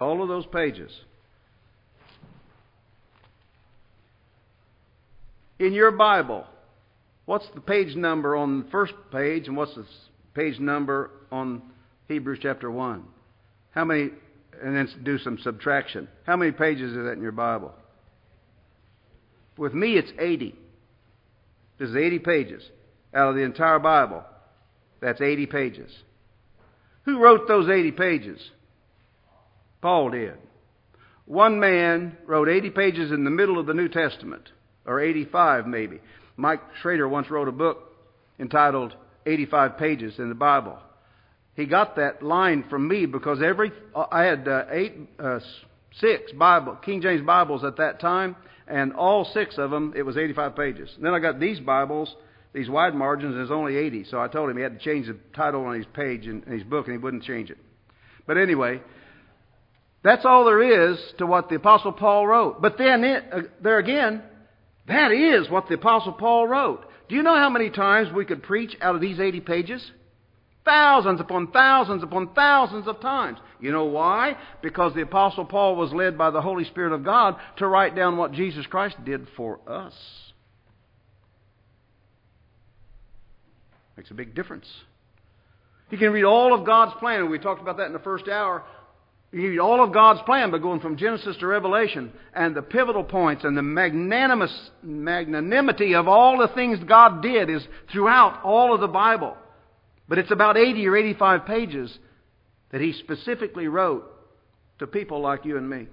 All of those pages. In your Bible, what's the page number on the first page and what's the page number on Hebrews chapter 1? How many, and then do some subtraction. How many pages is that in your Bible? With me, it's 80. This is 80 pages. Out of the entire Bible, that's 80 pages. Who wrote those 80 pages? Paul did. One man wrote 80 pages in the middle of the New Testament, or 85 maybe. Mike Schrader once wrote a book entitled 85 Pages in the Bible. He got that line from me because I had six King James Bibles at that time, and all six of them, it was 85 pages. And then I got these Bibles, these wide margins, and it's only 80. So I told him he had to change the title on his page in his book, and he wouldn't change it. But anyway, that's all there is to what the Apostle Paul wrote. But then there again, that is what the Apostle Paul wrote. Do you know how many times we could preach out of these 80 pages? Thousands upon thousands upon thousands of times. You know why? Because the Apostle Paul was led by the Holy Spirit of God to write down what Jesus Christ did for us. Makes a big difference. You can read all of God's plan. We talked about that in the first hour. You can read all of God's plan by going from Genesis to Revelation, and the pivotal points and the magnanimity of all the things God did is throughout all of the Bible. But it's about 80 or 85 pages that He specifically wrote to people like you and me.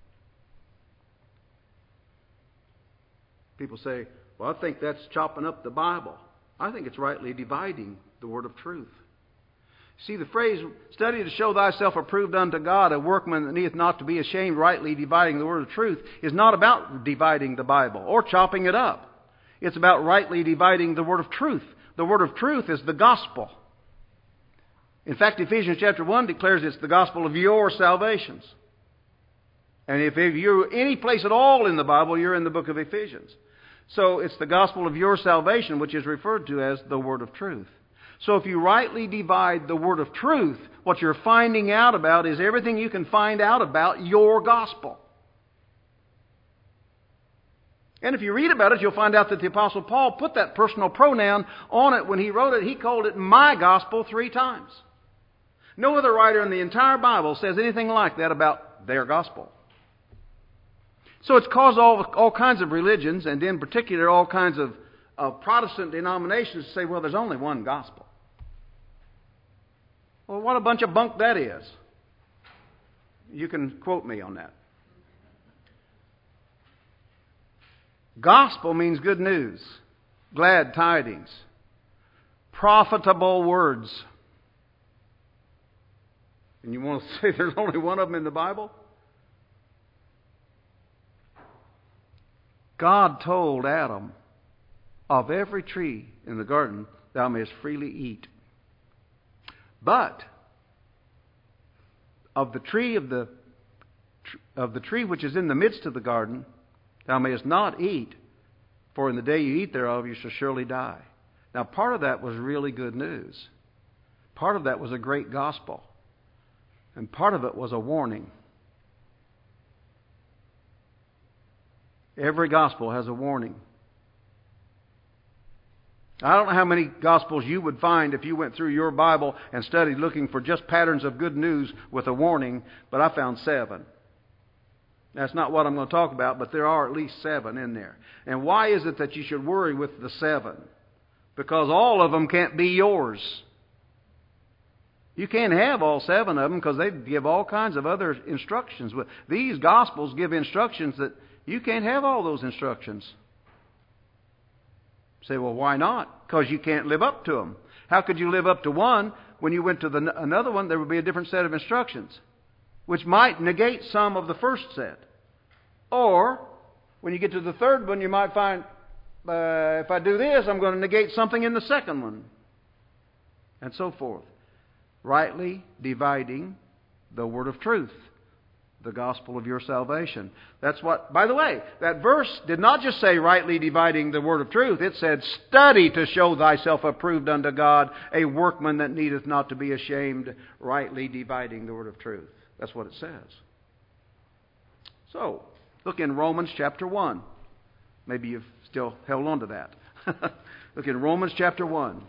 People say, well, I think that's chopping up the Bible. I think it's rightly dividing the word of truth. See, the phrase, study to show thyself approved unto God, a workman that needeth not to be ashamed, rightly dividing the word of truth, is not about dividing the Bible or chopping it up. It's about rightly dividing the word of truth. The word of truth is the gospel. In fact, Ephesians chapter 1 declares it's the gospel of your salvations. And if you're any place at all in the Bible, you're in the book of Ephesians. So it's the gospel of your salvation, which is referred to as the word of truth. So if you rightly divide the word of truth, what you're finding out about is everything you can find out about your gospel. And if you read about it, you'll find out that the Apostle Paul put that personal pronoun on it when he wrote it. He called it my gospel 3 times. No other writer in the entire Bible says anything like that about their gospel. So it's caused all kinds of religions, and in particular all kinds of Protestant denominations, to say, well, there's only one gospel. Well, what a bunch of bunk that is. You can quote me on that. Gospel means good news, glad tidings, profitable words. And you want to say there's only one of them in the Bible? God told Adam, of every tree in the garden thou mayest freely eat. But of the tree which is in the midst of the garden thou mayest not eat, for in the day you eat thereof you shall surely die. Now part of that was really good news. Part of that was a great gospel. And part of it was a warning. Every gospel has a warning. I don't know how many gospels you would find if you went through your Bible and studied looking for just patterns of good news with a warning, but I found 7. That's not what I'm going to talk about, but there are at least 7 in there. And why is it that you should worry with the 7? Because all of them can't be yours. You can't have all 7 of them because they give all kinds of other instructions. These Gospels give instructions that you can't have all those instructions. You say, well, why not? Because you can't live up to them. How could you live up to one when you went to another one? There would be a different set of instructions, which might negate some of the first set. Or when you get to the third one, you might find, if I do this, I'm going to negate something in the second one. And so forth. Rightly dividing the word of truth, the gospel of your salvation. That's what, by the way, that verse did not just say rightly dividing the word of truth. It said, study to show thyself approved unto God, a workman that needeth not to be ashamed, rightly dividing the word of truth. That's what it says. So, look in Romans chapter 1. Maybe you've still held on to that. Look in Romans chapter 1.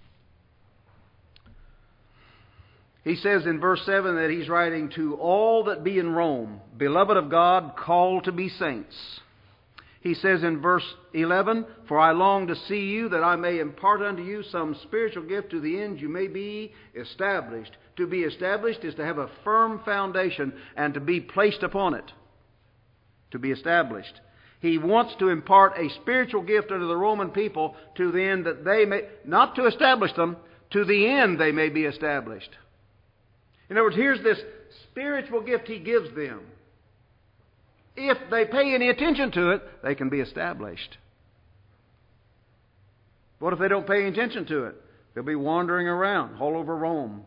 He says in verse 7 that he's writing to all that be in Rome, beloved of God, called to be saints. He says in verse 11, for I long to see you, that I may impart unto you some spiritual gift to the end you may be established. To be established is to have a firm foundation and to be placed upon it. To be established. He wants to impart a spiritual gift unto the Roman people to the end that they may, not to establish them, to the end they may be established. In other words, here's this spiritual gift he gives them. If they pay any attention to it, they can be established. What if they don't pay any attention to it? They'll be wandering around all over Rome.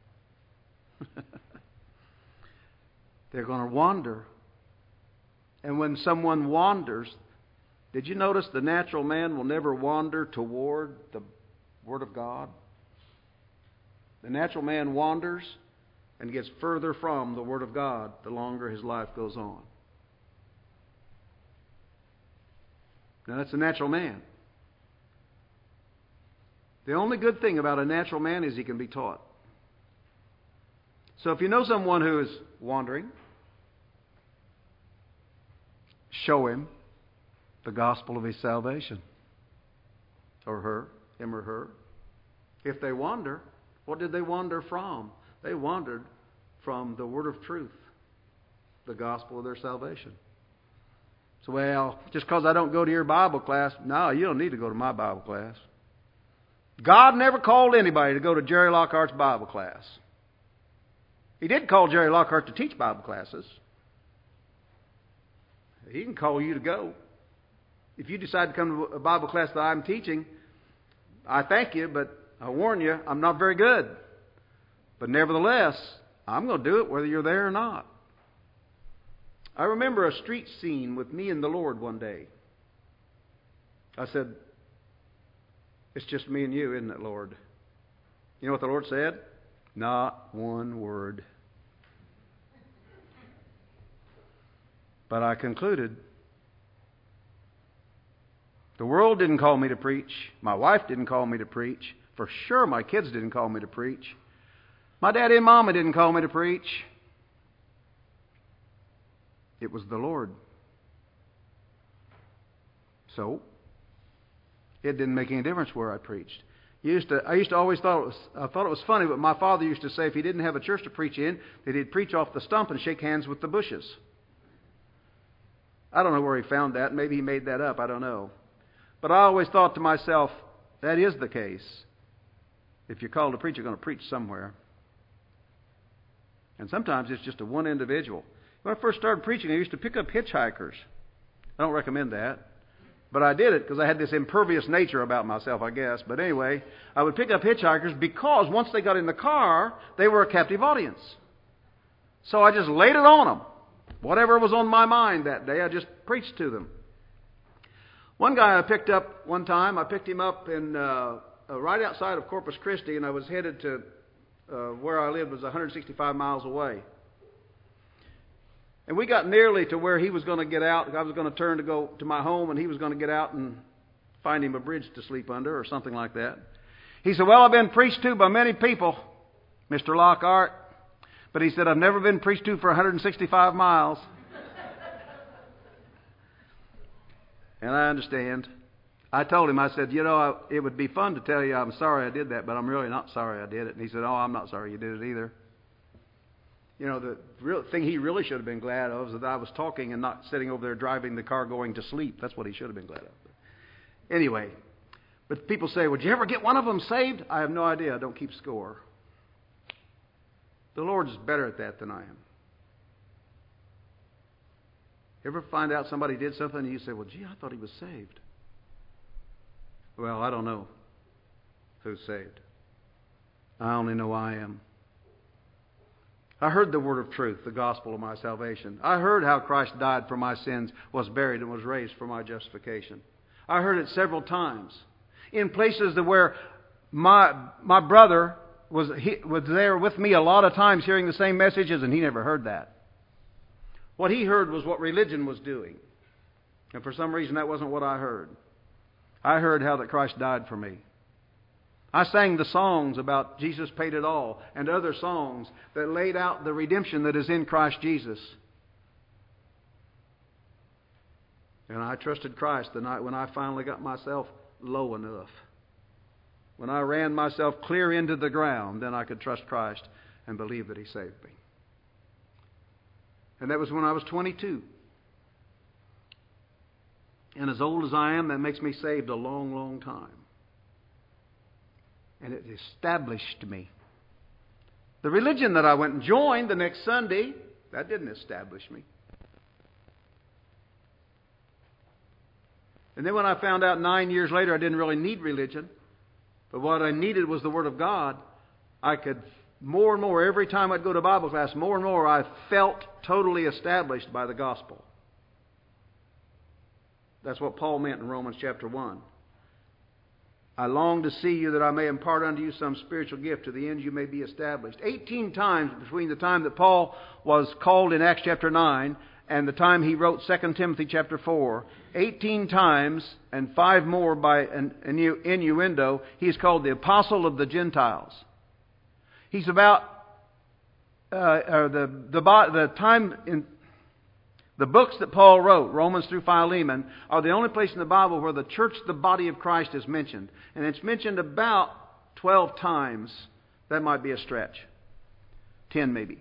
They're going to wander. And when someone wanders, did you notice the natural man will never wander toward the Word of God? The natural man wanders and gets further from the Word of God the longer his life goes on. Now, that's a natural man. The only good thing about a natural man is he can be taught. So if you know someone who is wandering, show him the gospel of his salvation. Or her, him or her. If they wander, what did they wander from? They wandered from the word of truth, the gospel of their salvation. So, well, just because I don't go to your Bible class, no, you don't need to go to my Bible class. God never called anybody to go to Jerry Lockhart's Bible class. He did call Jerry Lockhart to teach Bible classes. He can call you to go. If you decide to come to a Bible class that I'm teaching, I thank you, but I warn you, I'm not very good. But nevertheless, I'm going to do it whether you're there or not. I remember a street scene with me and the Lord one day. I said, it's just me and you, isn't it, Lord? You know what the Lord said? Not one word. But I concluded, the world didn't call me to preach. My wife didn't call me to preach. For sure my kids didn't call me to preach. My daddy and mama didn't call me to preach. It was the Lord. So, it didn't make any difference where I preached. I used to always thought it was funny, but my father used to say if he didn't have a church to preach in, that he'd preach off the stump and shake hands with the bushes. I don't know where he found that. Maybe he made that up. I don't know. But I always thought to myself, that is the case. If you're called to preach, you're going to preach somewhere. And sometimes it's just a one individual. When I first started preaching, I used to pick up hitchhikers. I don't recommend that. But I did it because I had this impervious nature about myself, I guess. But anyway, I would pick up hitchhikers because once they got in the car, they were a captive audience. So I just laid it on them. Whatever was on my mind that day, I just preached to them. One guy I picked up one time, I picked him up in right outside of Corpus Christi, and I was headed to where I lived was 165 miles away. And we got nearly to where he was going to get out. I was going to turn to go to my home, and he was going to get out and find him a bridge to sleep under or something like that. He said, well, I've been preached to by many people, Mr. Lockhart. But he said, I've never been preached to for 165 miles. And I understand. I told him, I said, it would be fun to tell you I'm sorry I did that, but I'm really not sorry I did it. And he said, oh, I'm not sorry you did it either. The real thing he really should have been glad of is that I was talking and not sitting over there driving the car going to sleep. That's what he should have been glad of. Anyway, but people say, would you ever get one of them saved? I have no idea. I don't keep score. The Lord's better at that than I am. Ever find out somebody did something and you say, well, gee, I thought he was saved. Well, I don't know who's saved. I only know I am. I heard the word of truth, the gospel of my salvation. I heard how Christ died for my sins, was buried, and was raised for my justification. I heard it several times. In places where my brother was there with me a lot of times hearing the same messages, and he never heard that. What he heard was what religion was doing. And for some reason that wasn't what I heard. I heard how that Christ died for me. I sang the songs about Jesus paid it all and other songs that laid out the redemption that is in Christ Jesus. And I trusted Christ the night when I finally got myself low enough. When I ran myself clear into the ground, then I could trust Christ and believe that He saved me. And that was when I was 22. And as old as I am, that makes me saved a long, long time. And it established me. The religion that I went and joined the next Sunday, that didn't establish me. And then when I found out 9 years later I didn't really need religion, but what I needed was the Word of God, I could more and more, every time I'd go to Bible class, more and more I felt totally established by the gospel. That's what Paul meant in Romans chapter 1. I long to see you that I may impart unto you some spiritual gift to the end you may be established. 18 times between the time that Paul was called in Acts chapter 9 and the time he wrote 2 Timothy chapter 4, 18 times and 5 more by an innuendo, he's called the Apostle of the Gentiles. He's about the time in the books that Paul wrote, Romans through Philemon, are the only place in the Bible where the church, the body of Christ, is mentioned. And it's mentioned about 12 times. That might be a stretch. 10 maybe.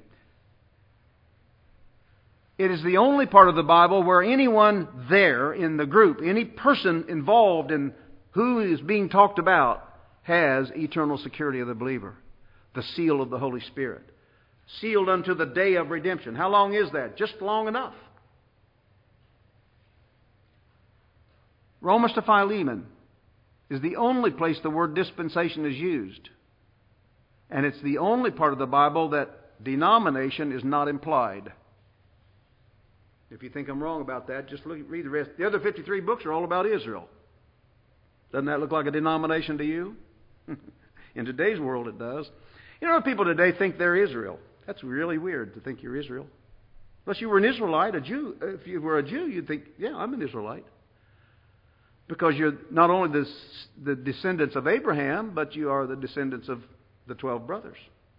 It is the only part of the Bible where anyone there in the group, any person involved in who is being talked about, has eternal security of the believer. The seal of the Holy Spirit. Sealed unto the day of redemption. How long is that? Just long enough. Romans to Philemon is the only place the word dispensation is used. And it's the only part of the Bible that denomination is not implied. If you think I'm wrong about that, just read the rest. The other 53 books are all about Israel. Doesn't that look like a denomination to you? In today's world it does. You know, people today think they're Israel. That's really weird to think you're Israel. Unless you were an Israelite, a Jew. If you were a Jew, you'd think, yeah, I'm an Israelite. Because you're not only the descendants of Abraham, but you are the descendants of the 12 brothers.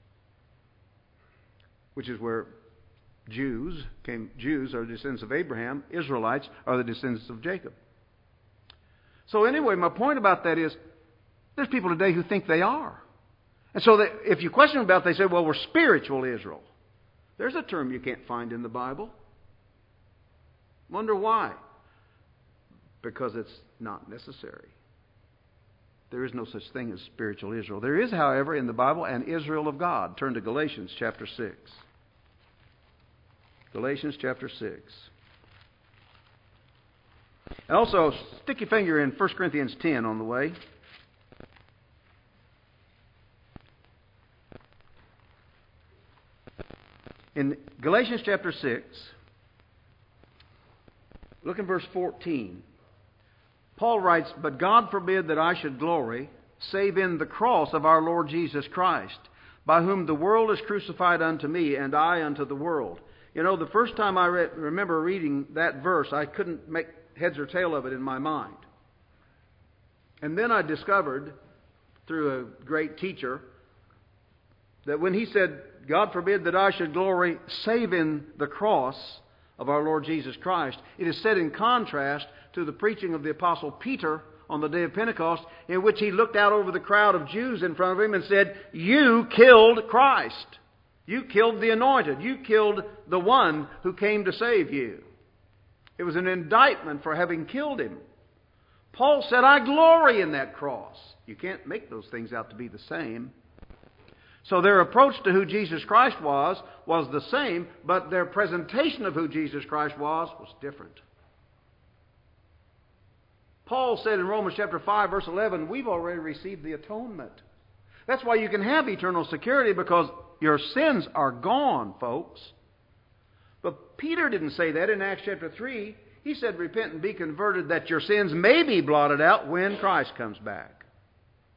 Which is where Jews are the descendants of Abraham. Israelites are the descendants of Jacob. So anyway, my point about that is, there's people today who think they are. And so if you question them about it, they say, well, we're spiritual Israel. There's a term you can't find in the Bible. Wonder why? Because it's not necessary. There is no such thing as spiritual Israel. There is, however, in the Bible, an Israel of God. Turn to Galatians chapter 6. Galatians chapter 6. And also, stick your finger in 1 Corinthians 10 on the way. In Galatians chapter 6, look in verse 14. Paul writes, "But God forbid that I should glory, save in the cross of our Lord Jesus Christ, by whom the world is crucified unto me, and I unto the world." You know, the first time I remember reading that verse, I couldn't make heads or tail of it in my mind. And then I discovered, through a great teacher, that when he said, "God forbid that I should glory, save in the cross of our Lord Jesus Christ," it is set in contrast to the preaching of the Apostle Peter on the day of Pentecost, in which he looked out over the crowd of Jews in front of him and said, "You killed Christ. You killed the anointed. You killed the one who came to save you." It was an indictment for having killed him. Paul said, "I glory in that cross." You can't make those things out to be the same. So their approach to who Jesus Christ was the same, but their presentation of who Jesus Christ was different. Paul said in Romans chapter 5, verse 11, we've already received the atonement. That's why you can have eternal security, because your sins are gone, folks. But Peter didn't say that in Acts chapter 3. He said, "Repent and be converted, that your sins may be blotted out when Christ comes back."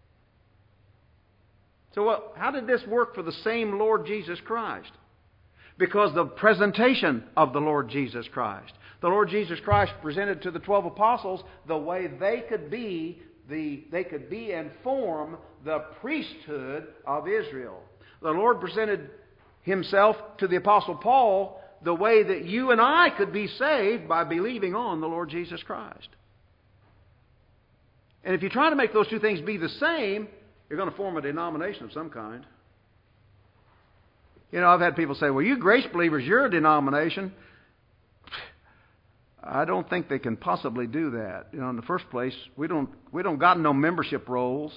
So how did this work for the same Lord Jesus Christ? Because the presentation of the Lord Jesus Christ. The Lord Jesus Christ presented to the 12 apostles the way they could be and form the priesthood of Israel. The Lord presented Himself to the Apostle Paul the way that you and I could be saved by believing on the Lord Jesus Christ. And if you try to make those two things be the same, you're going to form a denomination of some kind. You know, I've had people say, well, you grace believers, you're a denomination. I don't think they can possibly do that. You know, in the first place, we don't got no membership rolls.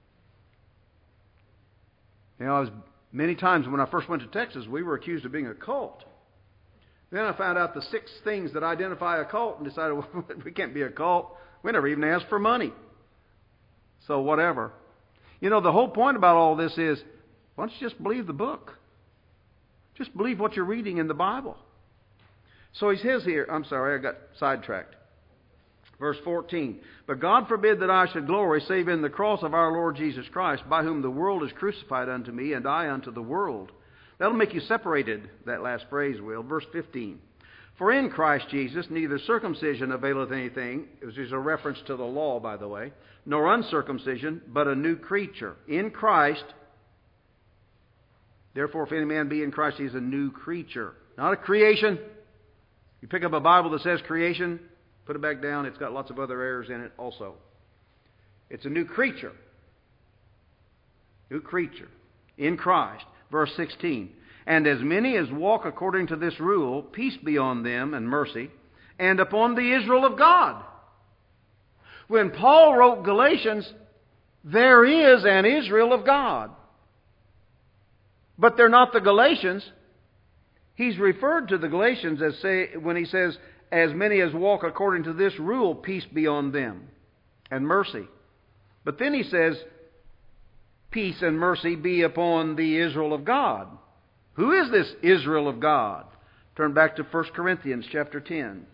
You know, many times when I first went to Texas, we were accused of being a cult. Then I found out the 6 things that identify a cult and decided, well, we can't be a cult. We never even asked for money. So whatever. You know, the whole point about all this is, why don't you just believe the book? Just believe what you're reading in the Bible. So he says here, I'm sorry, I got sidetracked. Verse 14, but God forbid that I should glory save in the cross of our Lord Jesus Christ, by whom the world is crucified unto me, and I unto the world. That'll make you separated, that last phrase will. Verse 15, for in Christ Jesus neither circumcision availeth anything, which is a reference to the law, by the way, nor uncircumcision, but a new creature. In Christ, therefore if any man be in Christ, he is a new creature. Not a creation. You pick up a Bible that says creation, put it back down. It's got lots of other errors in it also. It's a new creature. New creature. In Christ. Verse 16. And as many as walk according to this rule, peace be on them and mercy, and upon the Israel of God. When Paul wrote Galatians, there is an Israel of God. But they're not the Galatians. He's referred to the Galatians when he says, as many as walk according to this rule, peace be on them and mercy. But then he says, peace and mercy be upon the Israel of God. Who is this Israel of God? Turn back to 1 Corinthians chapter 10.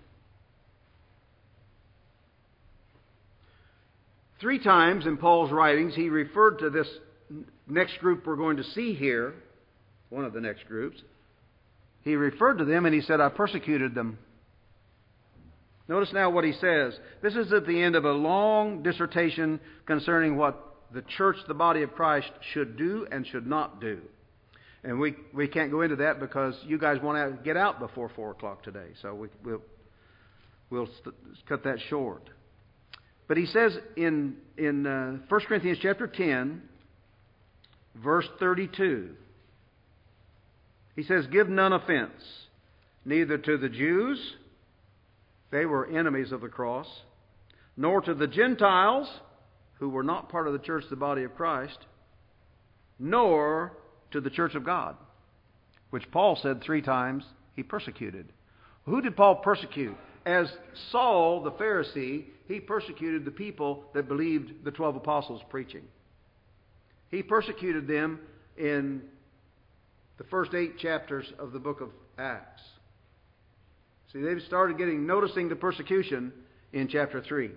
3 times in Paul's writings he referred to this next group we're going to see here, one of the next groups. He referred to them and he said, I persecuted them. Notice now what he says. This is at the end of a long dissertation concerning what the church, the body of Christ, should do and should not do. And we can't go into that because you guys want to get out before 4 o'clock today. So we'll cut that short. But he says in 1 Corinthians chapter 10, verse 32, he says, give none offense, neither to the Jews, they were enemies of the cross, nor to the Gentiles, who were not part of the church, the body of Christ, nor to the church of God, which Paul said 3 times he persecuted. Who did Paul persecute? As Saul, the Pharisee, he persecuted the people that believed the 12 apostles' preaching. He persecuted them in the first 8 chapters of the book of Acts. See, they've started noticing the persecution in chapter 3.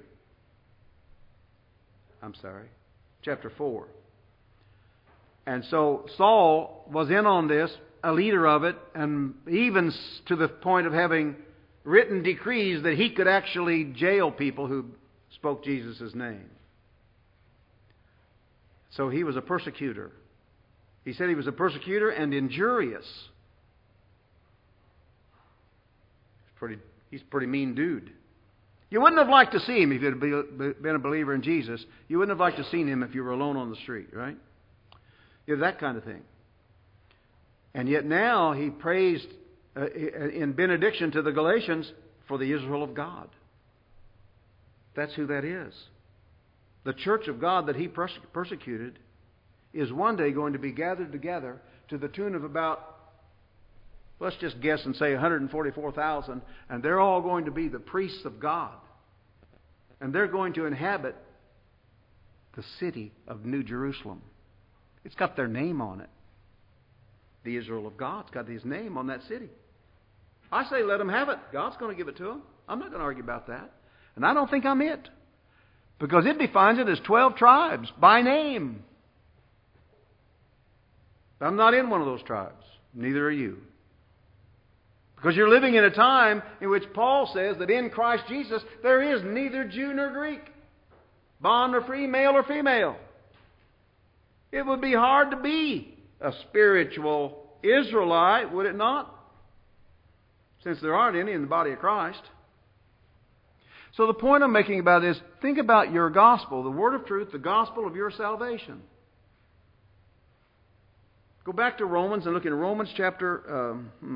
Chapter 4. And so Saul was in on this, a leader of it, and even to the point of having written decrees that he could actually jail people who spoke Jesus' name. So he was a persecutor. He said he was a persecutor and injurious. He's a pretty mean dude. You wouldn't have liked to see him if you had been a believer in Jesus. You wouldn't have liked to have seen him if you were alone on the street, right? You know, that kind of thing. And yet now he praised in benediction to the Galatians for the Israel of God. That's who that is. The church of God that he persecuted is one day going to be gathered together to the tune of about, let's just guess and say 144,000, and they're all going to be the priests of God. And they're going to inhabit the city of New Jerusalem. It's got their name on it. The Israel of God's got his name on that city. I say let them have it. God's going to give it to them. I'm not going to argue about that. And I don't think I'm it. Because it defines it as 12 tribes by name. I'm not in one of those tribes. Neither are you. Because you're living in a time in which Paul says that in Christ Jesus there is neither Jew nor Greek, bond or free, male or female. It would be hard to be a spiritual Israelite, would it not? Since there aren't any in the body of Christ. So the point I'm making about this, think about your gospel, the word of truth, the gospel of your salvation. Go back to Romans and look in Romans chapter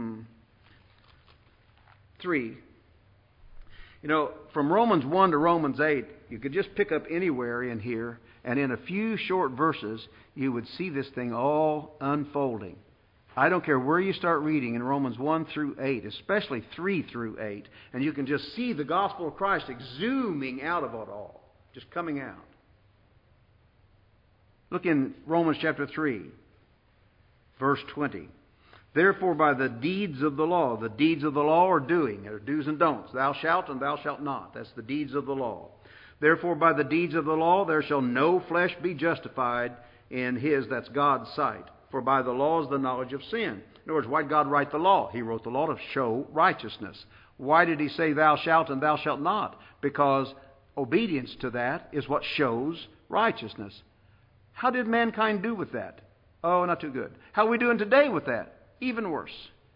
3. You know, from Romans 1 to Romans 8, you could just pick up anywhere in here, and in a few short verses, you would see this thing all unfolding. I don't care where you start reading in Romans 1 through 8, especially 3 through 8, and you can just see the gospel of Christ exhuming out of it all, just coming out. Look in Romans chapter 3, verse 20. Therefore, by the deeds of the law are doing, or do's and don'ts. Thou shalt and thou shalt not. That's the deeds of the law. Therefore, by the deeds of the law, there shall no flesh be justified in his, that's God's sight. For by the law is the knowledge of sin. In other words, why did God write the law? He wrote the law to show righteousness. Why did He say thou shalt and thou shalt not? Because obedience to that is what shows righteousness. How did mankind do with that? Oh, not too good. How are we doing today with that? Even worse.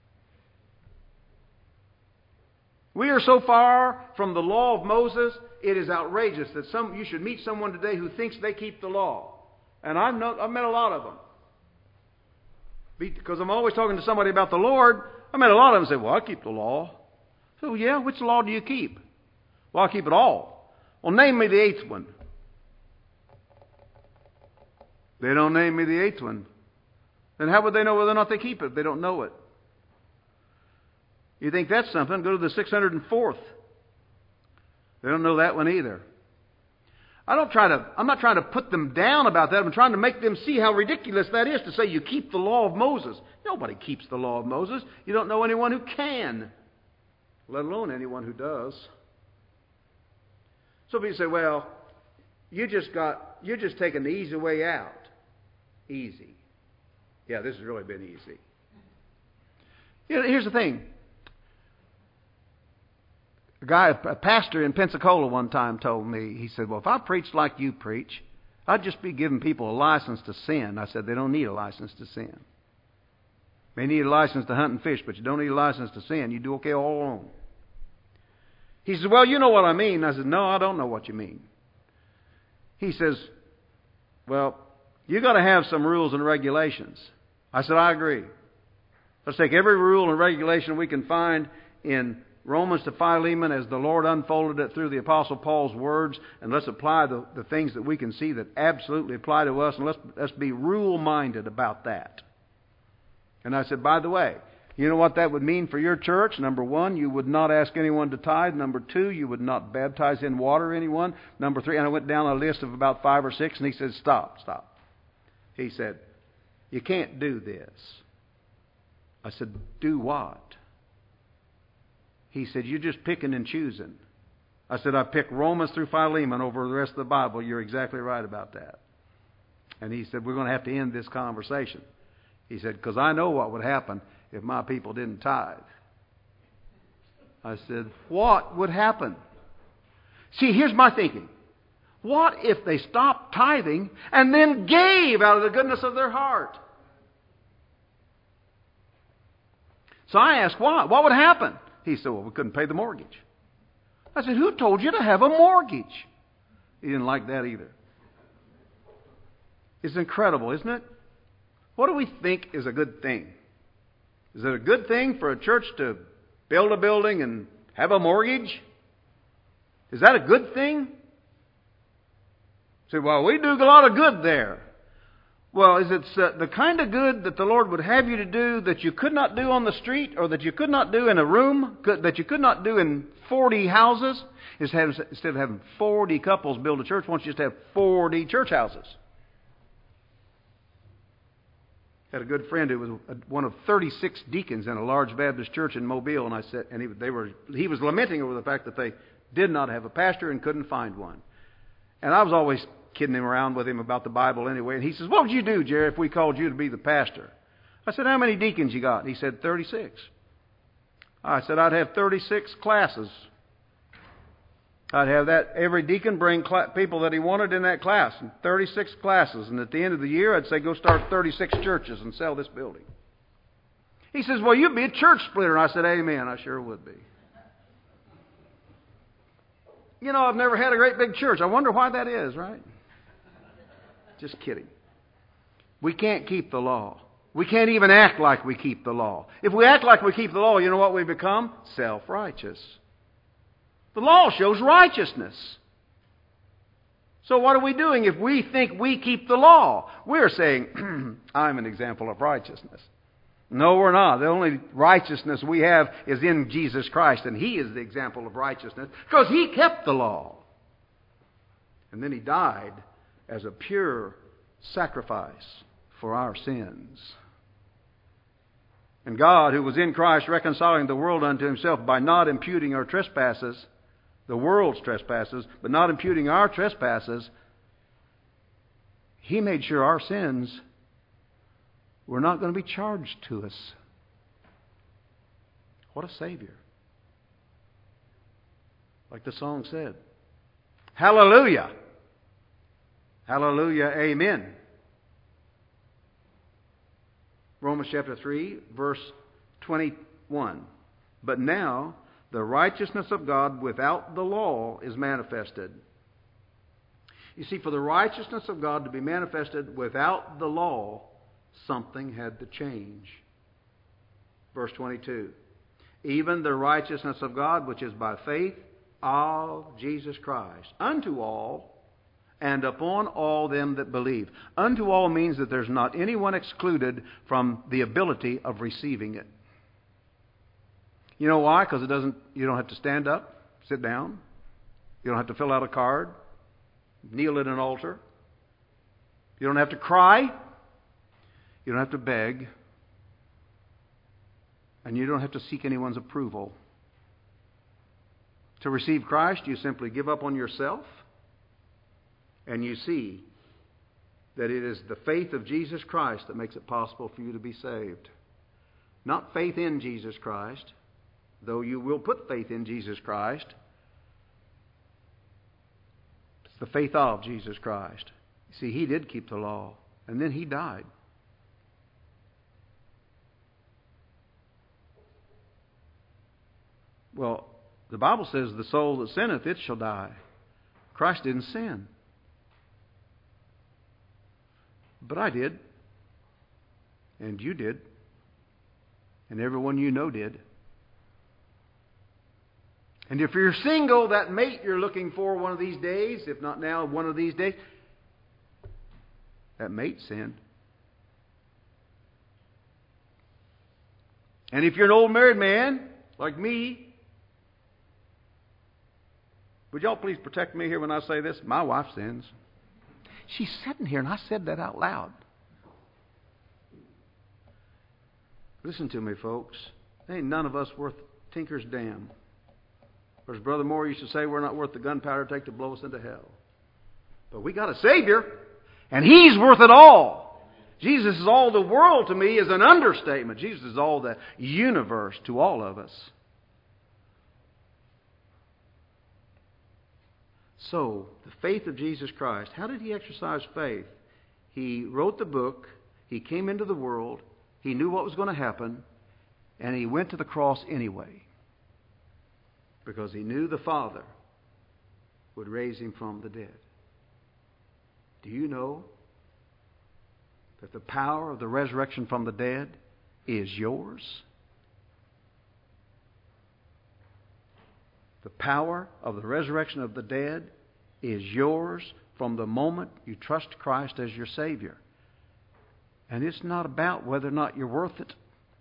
We are so far from the law of Moses, it is outrageous that you should meet someone today who thinks they keep the law. And I've met a lot of them. Because I'm always talking to somebody about the Lord, I met a lot of them say, well, I keep the law. So, yeah, which law do you keep? Well, I keep it all. Well, name me the 8th one. They don't name me the 8th one. Then how would they know whether or not they keep it if they don't know it? You think that's something? Go to the 604th. They don't know that one either. I'm not trying to put them down about that. I'm trying to make them see how ridiculous that is to say you keep the law of Moses. Nobody keeps the law of Moses. You don't know anyone who can, let alone anyone who does. So people say, well, you're just taking the easy way out. Easy. Yeah, this has really been easy. Here's the thing. A pastor in Pensacola one time told me, he said, well, if I preached like you preach, I'd just be giving people a license to sin. I said, they don't need a license to sin. They need a license to hunt and fish, but you don't need a license to sin. You do okay all alone. He says, well, you know what I mean. I said, no, I don't know what you mean. He says, well, you got to have some rules and regulations. I said, I agree. Let's take every rule and regulation we can find in Romans to Philemon as the Lord unfolded it through the Apostle Paul's words, and let's apply the things that we can see that absolutely apply to us, and let's be rule-minded about that. And I said, by the way, you know what that would mean for your church? Number 1, you would not ask anyone to tithe. Number 2, you would not baptize in water anyone. Number 3, and I went down a list of about 5 or 6, and he said, stop. He said, you can't do this. I said, do what? He said, you're just picking and choosing. I said, I picked Romans through Philemon over the rest of the Bible. You're exactly right about that. And he said, we're going to have to end this conversation. He said, because I know what would happen if my people didn't tithe. I said, what would happen? See, here's my thinking. What if they stopped tithing and then gave out of the goodness of their heart? So I asked, why? What would happen? He said, well, we couldn't pay the mortgage. I said, who told you to have a mortgage? He didn't like that either. It's incredible, isn't it? What do we think is a good thing? Is it a good thing for a church to build a building and have a mortgage? Is that a good thing? Say, well, we do a lot of good there. Well, is it the kind of good that the Lord would have you to do that you could not do on the street, or that you could not do in a room, that you could not do in 40 houses? Instead of having 40 couples build a church, why don't you just have 40 church houses? I had a good friend who was one of 36 deacons in a large Baptist church in Mobile, and I said, and he was lamenting over the fact that they did not have a pastor and couldn't find one. And I was always kidding him around with him about the Bible anyway. And he says, what would you do, Jerry, if we called you to be the pastor? I said, how many deacons you got? He said, 36. I said I'd have 36 classes. I'd have that every deacon bring people that he wanted in that class, 36 classes. And at the end of the year, I'd say, go start 36 churches and sell this building. He says, well, you'd be a church splitter. And I said, amen, I sure would be. You know, I've never had a great big church. I wonder why that is, right? Just kidding. We can't keep the law. We can't even act like we keep the law. If we act like we keep the law, you know what we become? Self-righteous. The law shows righteousness. So what are we doing if we think we keep the law? We're saying, I'm an example of righteousness. No, we're not. The only righteousness we have is in Jesus Christ, and He is the example of righteousness because He kept the law. And then He died as a pure sacrifice for our sins. And God, who was in Christ reconciling the world unto Himself by not imputing our trespasses, the world's trespasses, but not imputing our trespasses, He made sure our sins were not going to be charged to us. What a Savior. Like the song said. Hallelujah. Hallelujah. Amen. Romans chapter 3, verse 21. But now the righteousness of God without the law is manifested. You see, for the righteousness of God to be manifested without the law, something had to change. Verse 22. Even the righteousness of God, which is by faith of Jesus Christ, unto all and upon all them that believe. Unto all means that there's not anyone excluded from the ability of receiving it. You know why? Because you don't have to stand up, sit down. You don't have to fill out a card, kneel at an altar. You don't have to cry. You don't have to beg. And you don't have to seek anyone's approval. To receive Christ, you simply give up on yourself, and you see that it is the faith of Jesus Christ that makes it possible for you to be saved. Not faith in Jesus Christ, though you will put faith in Jesus Christ. It's the faith of Jesus Christ. You see, He did keep the law, and then He died. Well, the Bible says, the soul that sinneth, it shall die. Christ didn't sin. But I did. And you did. And everyone you know did. And if you're single, that mate you're looking for one of these days, if not now, one of these days, that mate sinned. And if you're an old married man, like me, would y'all please protect me here when I say this? My wife sins. She's sitting here, and I said that out loud. Listen to me, folks. Ain't none of us worth tinker's dam. Or as Brother Moore used to say, we're not worth the gunpowder take to blow us into hell. But we got a Savior, and He's worth it all. Jesus is all the world to me is an understatement. Jesus is all the universe to all of us. So, the faith of Jesus Christ. How did He exercise faith? He wrote the book. He came into the world. He knew what was going to happen. And He went to the cross anyway. Because He knew the Father would raise Him from the dead. Do you know that the power of the resurrection from the dead is yours? The power of the resurrection of the dead is yours from the moment you trust Christ as your Savior. And it's not about whether or not you're worth it.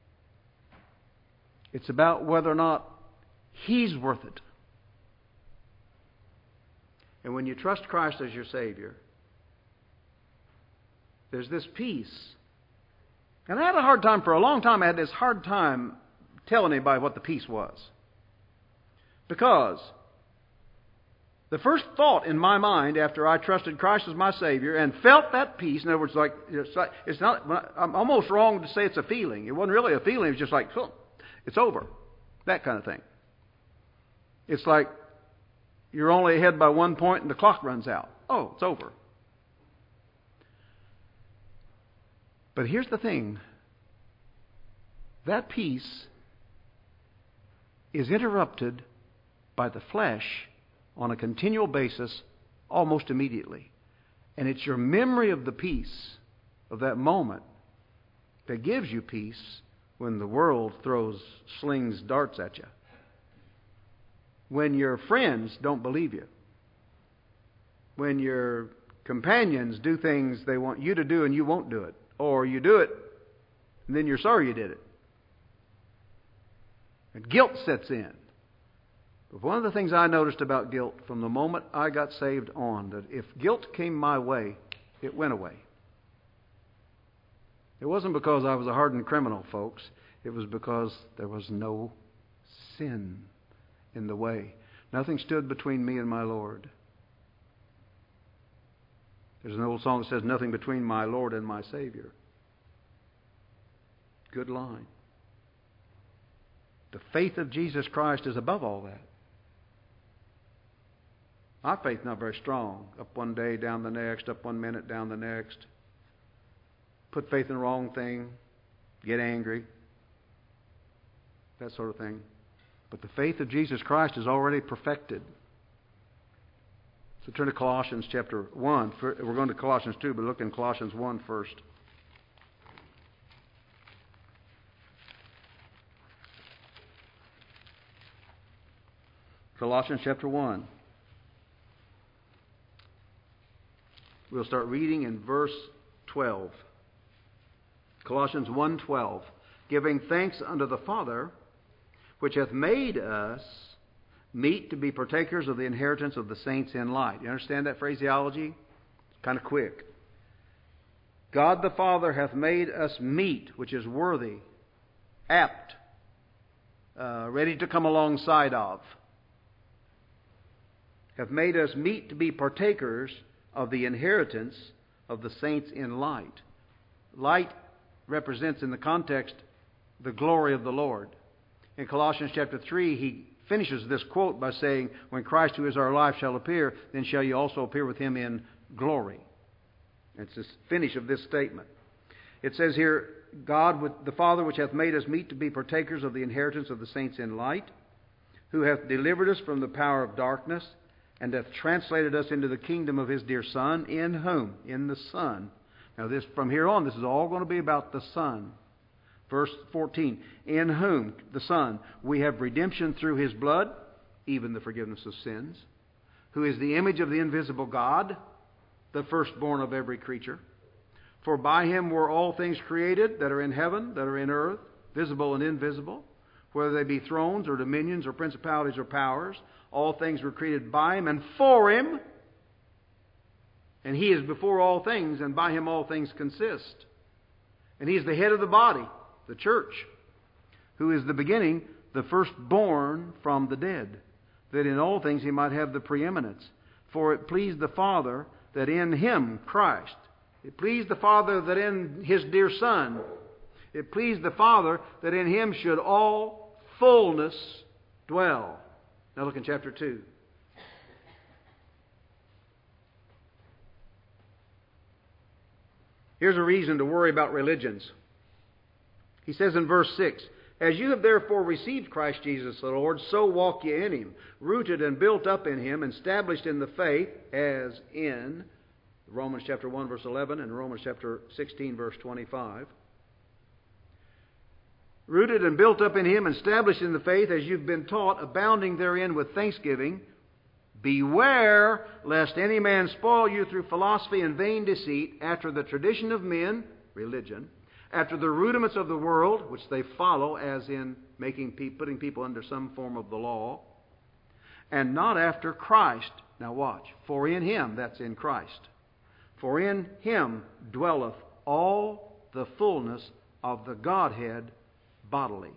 It's about whether or not He's worth it. And when you trust Christ as your Savior, there's this peace. And I had a hard time, for a long time, I had this hard time telling anybody what the peace was. Because the first thought in my mind after I trusted Christ as my Savior and felt that peace, in other words, I'm almost wrong to say it's a feeling. It wasn't really a feeling. It was just like, it's over. That kind of thing. It's like you're only ahead by 1 point and the clock runs out. Oh, it's over. But here's the thing. That peace is interrupted by the flesh on a continual basis almost immediately. And it's your memory of the peace of that moment that gives you peace when the world slings darts at you. When your friends don't believe you. When your companions do things they want you to do and you won't do it. Or you do it and then you're sorry you did it. And guilt sets in. But one of the things I noticed about guilt from the moment I got saved on, that if guilt came my way, it went away. It wasn't because I was a hardened criminal, folks. It was because there was no sin in the way. Nothing stood between me and my Lord. There's an old song that says, nothing between my Lord and my Savior. Good line. The faith of Jesus Christ is above all that. My faith not very strong. Up one day, down the next. Up 1 minute, down the next. Put faith in the wrong thing. Get angry. That sort of thing. But the faith of Jesus Christ is already perfected. So turn to Colossians chapter 1. We're going to Colossians 2, but look in Colossians 1 first. Colossians chapter 1. We'll start reading in verse 12. Colossians 1:12. Giving thanks unto the Father, which hath made us meet to be partakers of the inheritance of the saints in light. You understand that phraseology? It's kind of quick. God the Father hath made us meet, which is worthy, apt, ready to come alongside of. Hath made us meet to be partakers of the inheritance of the saints in light. Light represents in the context the glory of the Lord. In Colossians chapter 3, he finishes this quote by saying, when Christ who is our life shall appear, then shall you also appear with him in glory. It's the finish of this statement. It says here, God the Father which hath made us meet to be partakers of the inheritance of the saints in light, who hath delivered us from the power of darkness, and hath translated us into the kingdom of his dear Son, in whom? In the Son. Now this, from here on, this is all going to be about the Son. Verse 14, in whom, the Son, we have redemption through his blood, even the forgiveness of sins, who is the image of the invisible God, the firstborn of every creature. For by him were all things created that are in heaven, that are in earth, visible and invisible, whether they be thrones or dominions or principalities or powers. All things were created by him and for him. And he is before all things, and by him all things consist. And he is the head of the body, the church, who is the beginning, the firstborn from the dead, that in all things he might have the preeminence. For it pleased the Father that in him, Christ, it pleased the Father that in his dear Son, it pleased the Father that in him should all fullness dwell. Now look in chapter 2. Here's a reason to worry about religions. He says in verse 6, as you have therefore received Christ Jesus the Lord, so walk ye in him, rooted and built up in him, established in the faith, as in Romans chapter 1 verse 11 and Romans chapter 16 verse 25. Rooted and built up in him, established in the faith, as you've been taught, abounding therein with thanksgiving. Beware lest any man spoil you through philosophy and vain deceit, after the tradition of men, religion, after the rudiments of the world, which they follow, as in putting people under some form of the law, and not after Christ. Now watch. For in him, that's in Christ, for in him dwelleth all the fullness of the Godhead bodily.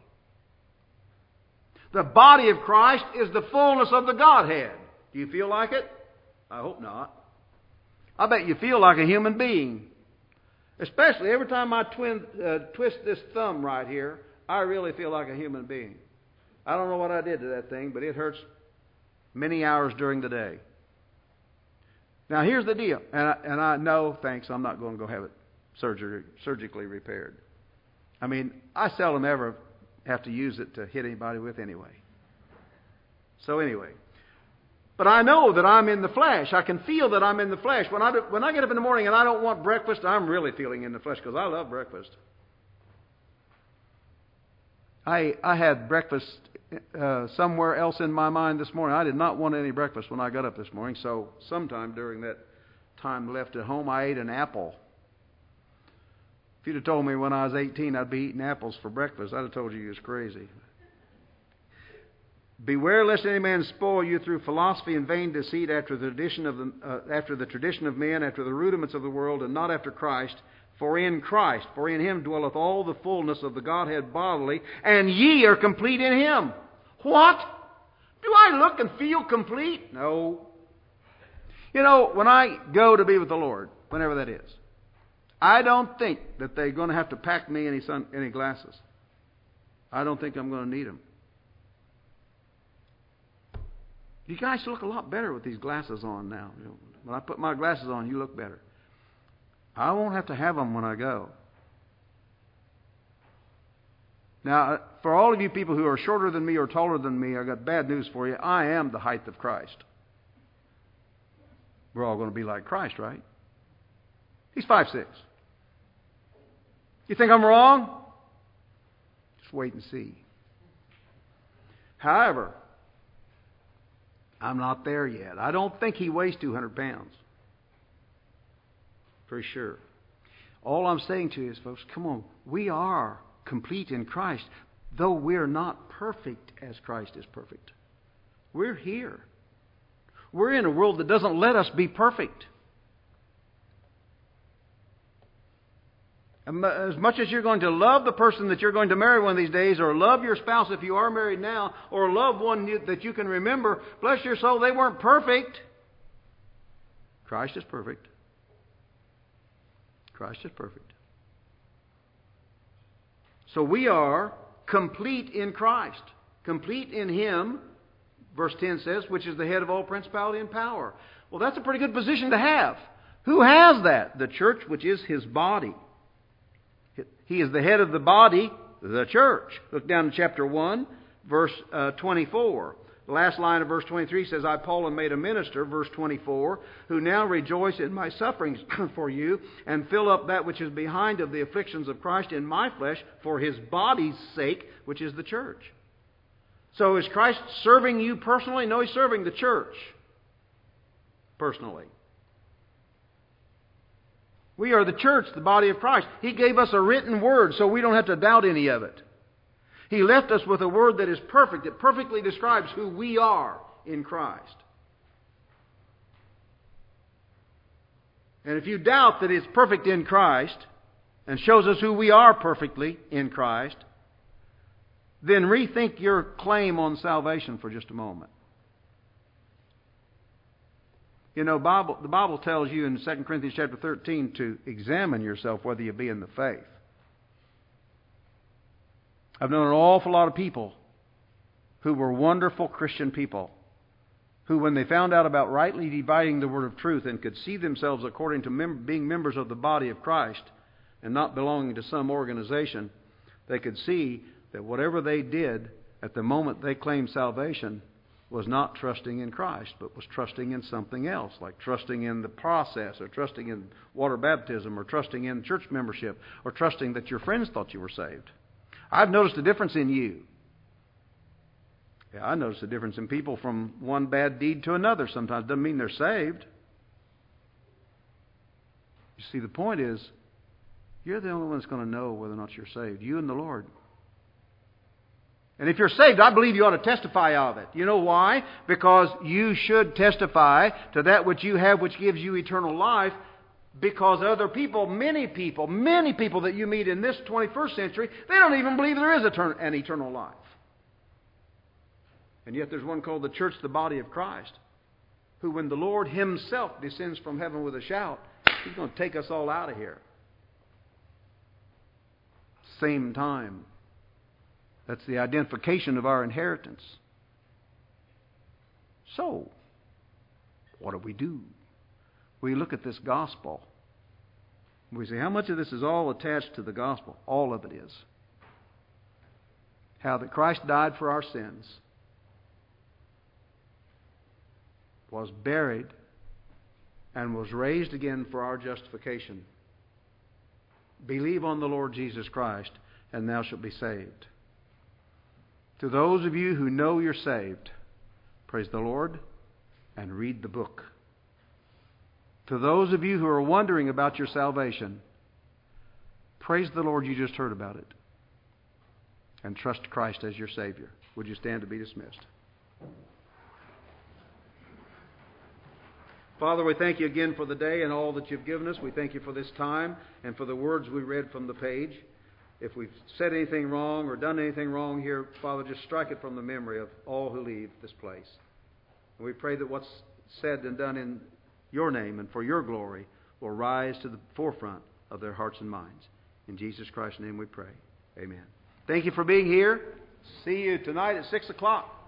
The body of Christ is the fullness of the Godhead. Do you feel like it? I hope not. I bet you feel like a human being. Especially every time I twist this thumb right here, I really feel like a human being. I don't know what I did to that thing, but it hurts many hours during the day. Now, here's the deal. And I know, thanks, I'm not going to go have it surgically repaired. I mean, I seldom ever have to use it to hit anybody with anyway. So anyway. But I know that I'm in the flesh. I can feel that I'm in the flesh. When I get up in the morning and I don't want breakfast, I'm really feeling in the flesh because I love breakfast. I had breakfast somewhere else in my mind this morning. I did not want any breakfast when I got up this morning, so sometime during that time left at home, I ate an apple. If you'd have told me when I was 18 I'd be eating apples for breakfast, I'd have told you was crazy. Beware lest any man spoil you through philosophy and vain deceit, after the tradition of men, after the rudiments of the world, and not after Christ. For in Him dwelleth all the fullness of the Godhead bodily, and ye are complete in Him. What? Do I look and feel complete? No. You know, when I go to be with the Lord, whenever that is, I don't think that they're going to have to pack me any glasses. I don't think I'm going to need them. You guys look a lot better with these glasses on now. When I put my glasses on, you look better. I won't have to have them when I go. Now, for all of you people who are shorter than me or taller than me, I've got bad news for you. I am the height of Christ. We're all going to be like Christ, right? He's 5'6". You think I'm wrong? Just wait and see. However, I'm not there yet. I don't think he weighs 200 pounds. For sure. All I'm saying to you is, folks, come on. We are complete in Christ, though we're not perfect as Christ is perfect. We're here. We're in a world that doesn't let us be perfect. As much as you're going to love the person that you're going to marry one of these days, or love your spouse if you are married now, or love one that you can remember, bless your soul, they weren't perfect. Christ is perfect. Christ is perfect. So we are complete in Christ. Complete in Him, verse 10 says, which is the head of all principality and power. Well, that's a pretty good position to have. Who has that? The church, which is His body. He is the head of the body, the church. Look down in chapter 1, verse 24. The last line of verse 23 says, I, Paul, am made a minister, verse 24, who now rejoice in my sufferings for you, and fill up that which is behind of the afflictions of Christ in my flesh, for His body's sake, which is the church. So is Christ serving you personally? No, He's serving the church personally. We are the church, the body of Christ. He gave us a written word so we don't have to doubt any of it. He left us with a word that is perfect. It perfectly describes who we are in Christ. And if you doubt that it's perfect in Christ and shows us who we are perfectly in Christ, then rethink your claim on salvation for just a moment. You know, the Bible tells you in 2 Corinthians chapter 13 to examine yourself whether you be in the faith. I've known an awful lot of people who were wonderful Christian people who, when they found out about rightly dividing the word of truth and could see themselves according to being members of the body of Christ and not belonging to some organization, they could see that whatever they did at the moment they claimed salvation was not trusting in Christ, but was trusting in something else, like trusting in the process, or trusting in water baptism, or trusting in church membership, or trusting that your friends thought you were saved. I've noticed a difference in you. Yeah, I noticed a difference in people from one bad deed to another sometimes. Doesn't mean they're saved. You see, the point is, you're the only one that's going to know whether or not you're saved. You and the Lord. And if you're saved, I believe you ought to testify of it. You know why? Because you should testify to that which you have, which gives you eternal life. Because other people, many people that you meet in this 21st century, they don't even believe there is an eternal life. And yet there's one called the church, the body of Christ, who when the Lord Himself descends from heaven with a shout, He's going to take us all out of here. Same time. That's the identification of our inheritance. So, what do? We look at this gospel. We say, how much of this is all attached to the gospel? All of it is. How that Christ died for our sins, was buried, and was raised again for our justification. Believe on the Lord Jesus Christ, and thou shalt be saved. To those of you who know you're saved, praise the Lord and read the book. To those of you who are wondering about your salvation, praise the Lord you just heard about it. And trust Christ as your Savior. Would you stand to be dismissed? Father, we thank you again for the day and all that you've given us. We thank you for this time and for the words we read from the page. If we've said anything wrong or done anything wrong here, Father, just strike it from the memory of all who leave this place. And we pray that what's said and done in your name and for your glory will rise to the forefront of their hearts and minds. In Jesus Christ's name we pray. Amen. Thank you for being here. See you tonight at 6 o'clock.